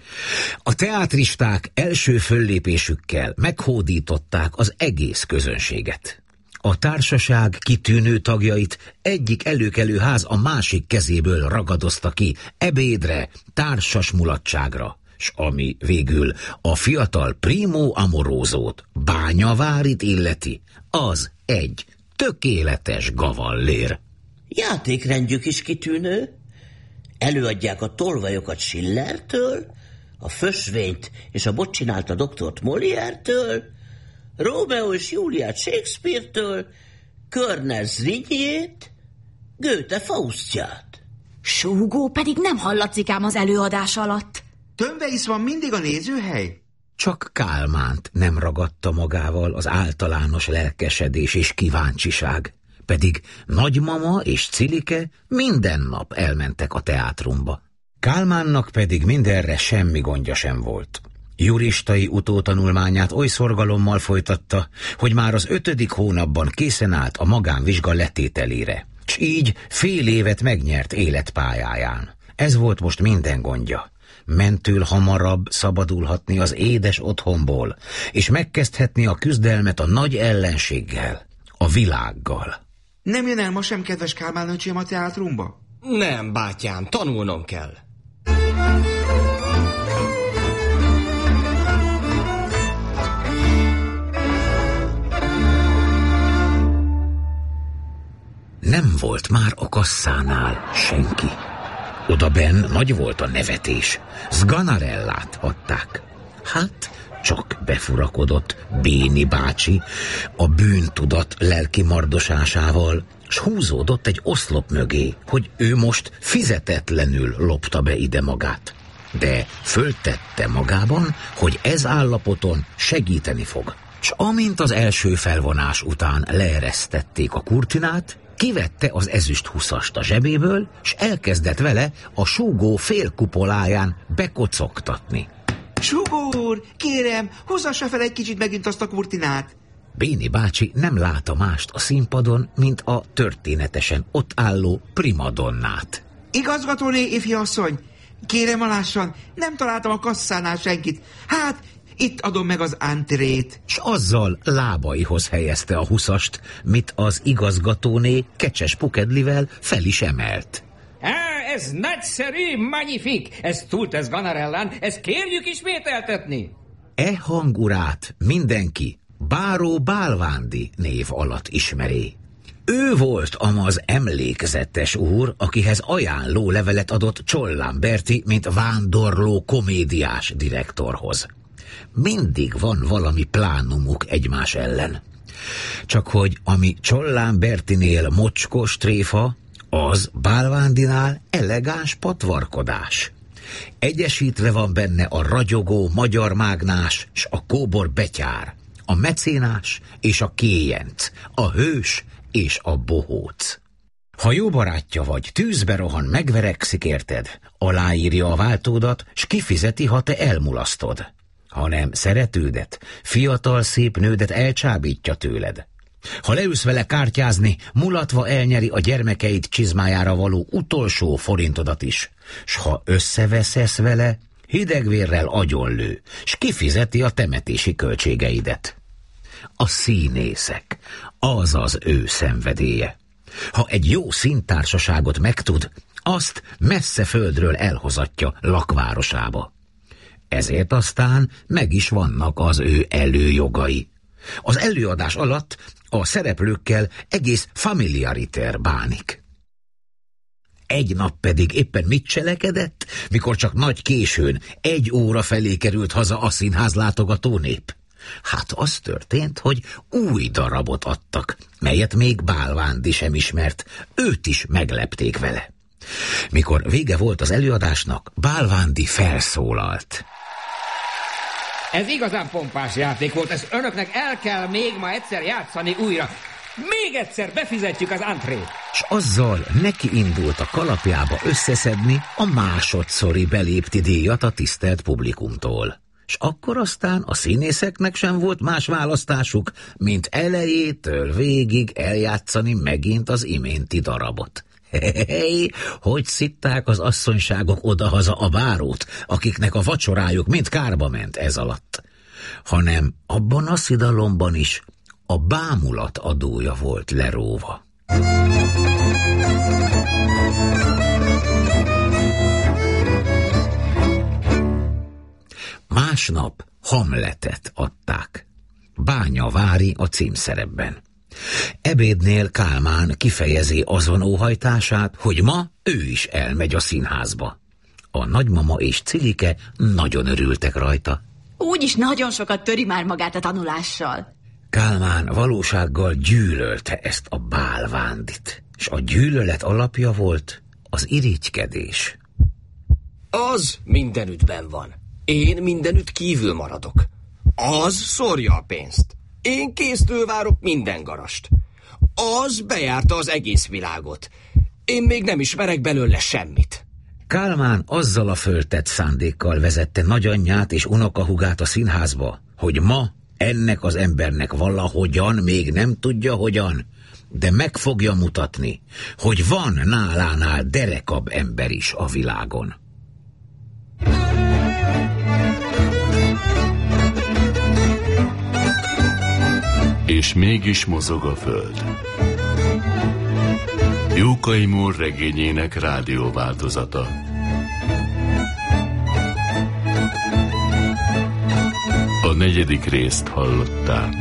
Speaker 3: A teátristák első föllépésükkel meghódították az egész közönséget. A társaság kitűnő tagjait egyik előkelő ház a másik kezéből ragadozta ki ebédre, társas mulatságra, s ami végül a fiatal primo amorózót, Bányavárit illeti, az egy tökéletes gavallér.
Speaker 16: Játékrendjük is kitűnő. Előadják a tolvajokat Schillertől, a Fösvényt és a botcsinált a doktort Molière-től, Rómeó és Júliát Shakespeare-től, Körner Zrínjét, Goethe Faustját.
Speaker 15: Súgó pedig nem hallatszik ám az előadás alatt.
Speaker 14: Tömve is van mindig a nézőhely?
Speaker 3: Csak Kálmánt nem ragadta magával az általános lelkesedés és kíváncsiság, pedig nagymama és Cilike minden nap elmentek a teátrumba. Kálmánnak pedig mindenre semmi gondja sem volt. Juristai utótanulmányát oly szorgalommal folytatta, hogy már az ötödik hónapban készen állt a magánvizsga letételére, s így fél évet megnyert életpályáján. Ez volt most minden gondja. Mentől hamarabb szabadulhatni az édes otthonból, és megkezdhetni a küzdelmet a nagy ellenséggel, a világgal.
Speaker 14: Nem jön el ma sem, kedves Kálmán öcsém, a teátrumba?
Speaker 10: Nem, bátyám, tanulnom kell.
Speaker 3: Nem volt már a kasszánál senki. Odabenn nagy volt a nevetés. Sganarellát adták. Hát, csak befurakodott Béni bácsi a bűntudat lelki mardosásával, s húzódott egy oszlop mögé, hogy ő most fizetetlenül lopta be ide magát. De föltette magában, hogy ez állapoton segíteni fog. S amint az első felvonás után leeresztették a kurtinát, kivette az ezüst huszast a zsebéből, s elkezdett vele a súgó félkupoláján bekocogtatni.
Speaker 14: Súgó úr, kérem, hozzassa fel egy kicsit megint azt a kurtinát.
Speaker 3: Béni bácsi nem látta mást a színpadon, mint a történetesen ott álló primadonnát.
Speaker 14: Igazgatóné, ifjasszony, kérem alássan, nem találtam a kasszánál senkit. Hát, itt adom meg az antrét.
Speaker 3: S azzal lábaihoz helyezte a huszast, mit az igazgatóné kecses pukedlivel fel is emelt.
Speaker 17: Há, ez nagyszerű, magnifik, ez túlt Sganarellán, ezt kérjük ismételtetni.
Speaker 3: E hangurát mindenki Báró Bálvándi név alatt ismeri. Ő volt amaz emlékezetes úr, akihez ajánló levelet adott Csollán Berti, mint vándorló komédiás direktorhoz. Mindig van valami plánumuk egymás ellen. Csak hogy ami Csollán Bertinél mocskos tréfa, az Bálvándinál elegáns patvarkodás. Egyesítve van benne a ragyogó magyar mágnás s a kóbor betyár, a mecénás és a kéjenc, a hős és a bohóc. Ha jó barátja vagy, tűzbe rohan, megverekszik érted, aláírja a váltódat, s kifizeti, ha te elmulasztod. Hanem szeretődet, fiatal szép nődet elcsábítja tőled. Ha leülsz vele kártyázni, mulatva elnyeri a gyermekeid csizmájára való utolsó forintodat is, s ha összeveszesz vele, hidegvérrel agyonlő, s kifizeti a temetési költségeidet. A színészek, az az ő szenvedélye. Ha egy jó színtársaságot megtud, azt messze földről elhozatja lakvárosába. Ezért aztán meg is vannak az ő előjogai. Az előadás alatt a szereplőkkel egész familiariter bánik. Egy nap pedig éppen mit cselekedett, mikor csak nagy későn, egy óra felé került haza a színház látogató nép? Hát az történt, hogy új darabot adtak, melyet még Bálvándi sem ismert, őt is meglepték vele. Mikor vége volt az előadásnak, Bálvándi felszólalt.
Speaker 17: Ez igazán pompás játék volt, ezt önöknek el kell még ma egyszer játszani újra. Még egyszer befizetjük az antrét.
Speaker 3: S azzal neki indult a kalapjába összeszedni a másodszori belépti díjat a tisztelt publikumtól. S akkor aztán a színészeknek sem volt más választásuk, mint elejétől végig eljátszani megint az iménti darabot. Hey, hogy szitták az asszonyságok odahaza a bárót, akiknek a vacsorájuk mind kárba ment ez alatt. Hanem abban a szidalomban is a bámulat adója volt leróva. Másnap Hamletet adták. Bánya Vári a címszerepben. Ebédnél Kálmán kifejezi azon óhajtását, hogy ma ő is elmegy a színházba. A nagymama és Cilike nagyon örültek rajta.
Speaker 15: Úgyis nagyon sokat töri már magát a tanulással.
Speaker 3: Kálmán valósággal gyűlölte ezt a Bálvándit, és a gyűlölet alapja volt az irigykedés.
Speaker 10: Az mindenüttben van. Én mindenütt kívül maradok. Az szórja a pénzt. Én késztől várok minden garast. Az bejárta az egész világot. Én még nem ismerek belőle semmit.
Speaker 3: Kálmán azzal a föltett szándékkal vezette nagyanyját és unokahugát a színházba, hogy ma ennek az embernek valahogyan, még nem tudja hogyan, de meg fogja mutatni, hogy van nálánál derekabb ember is a világon.
Speaker 2: És mégis mozog a föld. Jókai Mór regényének rádióváltozata. A negyedik részt hallották.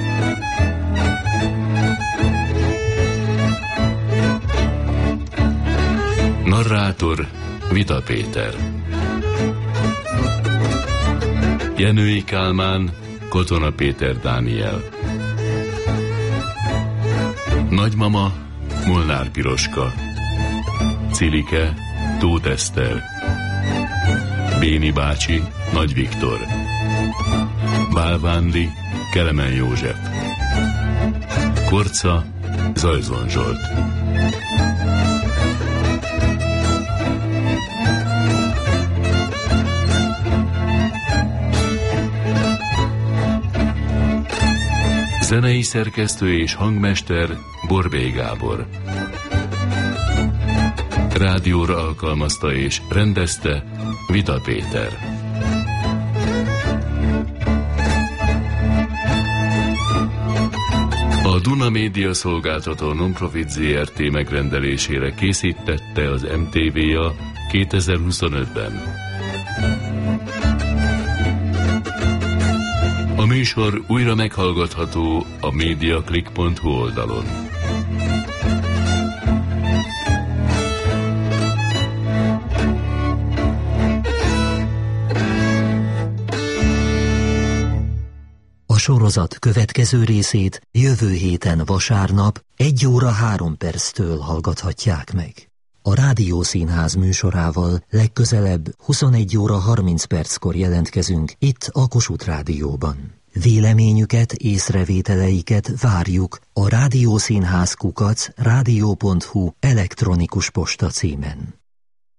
Speaker 2: Narrátor Vita Péter. Jenői Kálmán, Kotona Péter Dániel. Nagymama Molnár Piroska. Cilike Tóth Eszter. Béni bácsi Nagy Viktor. Bálvándi Kelemen József. Korca Zajzon Zsolt. Zenei szerkesztő és hangmester Borbély Gábor. Rádióra alkalmazta és rendezte Vita Péter. A Duna Média Szolgáltató Nonprofit zé er té megrendelésére készítette az em té vé a kétezer-huszonötben. A műsor újra meghallgatható a mediaclick pont hu oldalon.
Speaker 1: A sorozat következő részét jövő héten vasárnap egy óra három perctől hallgathatják meg. A Rádiószínház műsorával legközelebb huszonegy óra harminc perckor jelentkezünk itt a Kossuth Rádióban. Véleményüket, észrevételeiket várjuk a rádiószínház kukac rádió pont hu elektronikus posta címen.